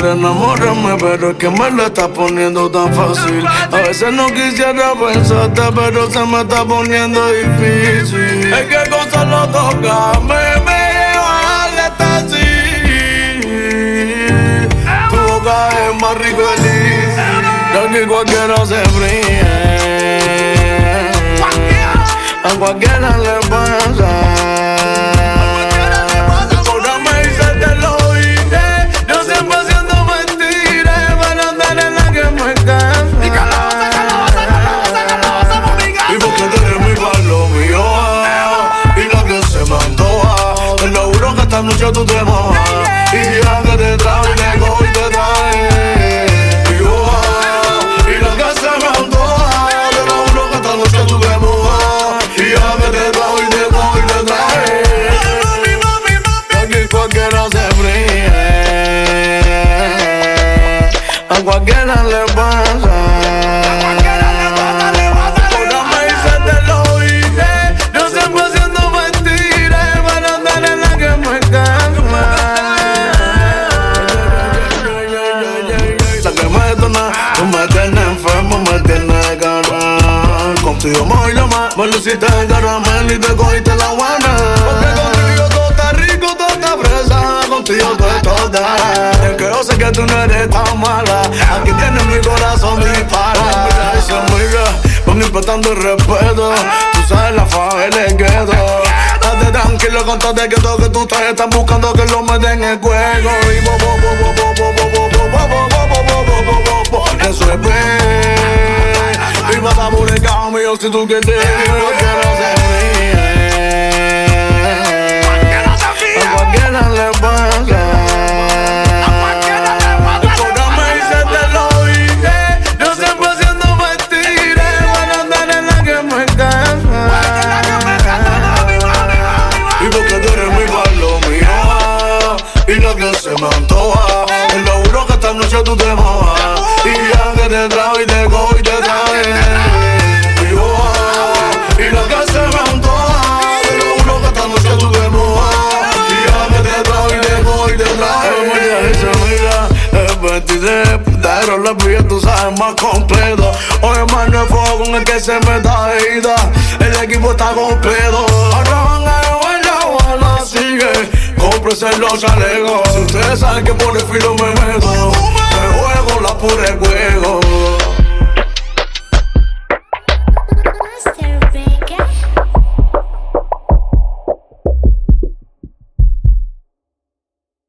quisiera enamorarme, pero es que me lo está poniendo tan fácil. A veces no quisiera pensarte, pero se me está poniendo difícil. Es que con solo tocarme me lleva al éxtasis. Tu boca es más rico y feliz, de que cualquiera se fríe. A cualquiera le pasa. Esta noche tú te mojas y ya que te trae y te cojo y te trae. Y lo que se me antoja, te lo juro que esta noche tú te mojas y ya que te trae y te cojo y te trae. Aquí cualquiera se fríe, a cualquiera le pasa. Tú me tienes enfermo, me tienes ganas. Contigo me voy a llamar, me luciste el caramelo y te cogiste la guana. Porque contigo todo está rico, todo está fresa. Contigo todo es toda. Es que yo sé que tú no eres tan mala. Aquí tienes mi corazón dispara. Mira, y se mira, van importando el respeto. Tú sabes la fama y le quedo. Date tranquilo, contate que todo que tú traes están buscando que lo meten en el juego. Y eso es y vas a publicar mío si tú quieres. Cualquiera se ríe, a cualquiera le pasa. Ahora me dice te lo dije, yo siempre haciendo mentiras para andar en la que me cansa. Y porque tú eres mi palo mío y lo que se me antoja. Es lo juro que esta noche tú te mojas y ya que te trae y te cojo y te trae. Y lo que se me antoja, te lo juro que esta noche tú te mojas y ya que te trae y te cojo y te trae. Mira y se mira, el 23 pero la vida tú sabes más completo. Hoy hermano es fuego con el que se me da ida. El equipo está completo. Ahora van a llevar la bala, sigue. Cómprese los chalecos. Si ustedes saben que por el filo me meto, me juego la pura juego.